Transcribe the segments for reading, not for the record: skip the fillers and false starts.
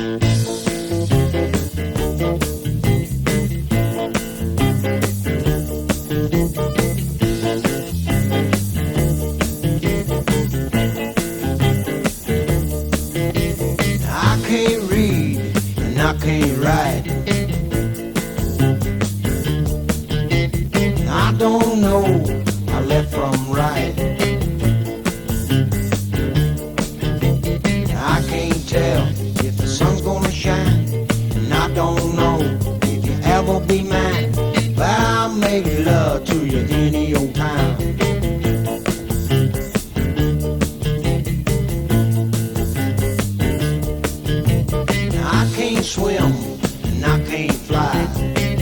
I can't write. I don't know my left from right. I can't tell if the sun's gonna shine, and I don't know if you ever be mine. But I'll make love to you any old time. I can't swim and I can't fly.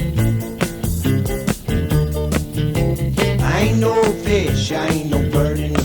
I ain't no fish, I ain't no bird in the